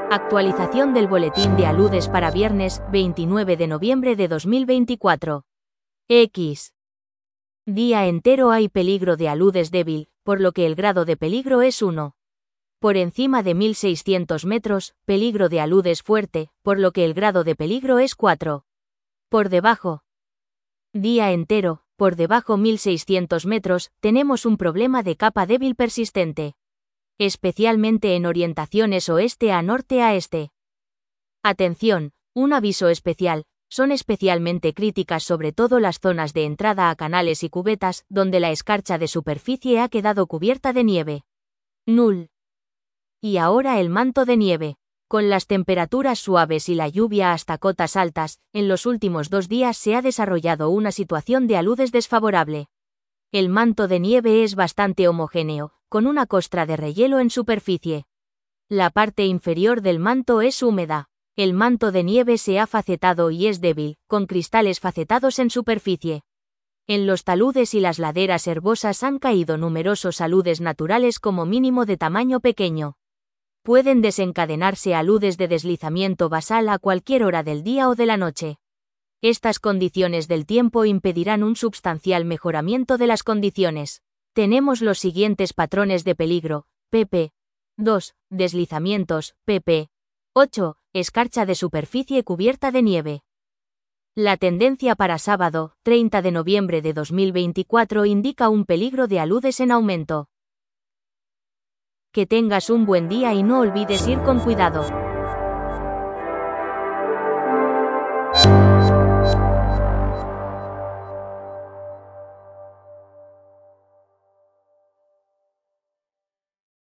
Actualización del boletín de aludes para viernes 29 de noviembre de 2024. X. Día entero hay peligro de aludes débil, por lo que el grado de peligro es 1. Por encima de 1600 metros, peligro de aludes fuerte, por lo que el grado de peligro es 4. Por debajo. Día entero, por debajo 1600 metros, tenemos un problema de capa débil persistente. Especialmente en orientaciones oeste a norte a este. Atención, un aviso especial, son especialmente críticas sobre todo las zonas de entrada a canales y cubetas, donde la escarcha de superficie ha quedado cubierta de nieve. Null. Y ahora el manto de nieve. Con las temperaturas suaves y la lluvia hasta cotas altas, en los últimos 2 días se ha desarrollado una situación de aludes desfavorable. El manto de nieve es bastante homogéneo, con una costra de rehielo en superficie. La parte inferior del manto es húmeda. El manto de nieve se ha facetado y es débil, con cristales facetados en superficie. En los taludes y las laderas herbosas han caído numerosos aludes naturales como mínimo de tamaño pequeño. Pueden desencadenarse aludes de deslizamiento basal a cualquier hora del día o de la noche. Estas condiciones del tiempo impedirán un sustancial mejoramiento de las condiciones. Tenemos los siguientes patrones de peligro: pp. 2. Deslizamientos, pp. 8. Escarcha de superficie cubierta de nieve. La tendencia para sábado, 30 de noviembre de 2024 indica un peligro de aludes en aumento. Que tengas un buen día y no olvides ir con cuidado.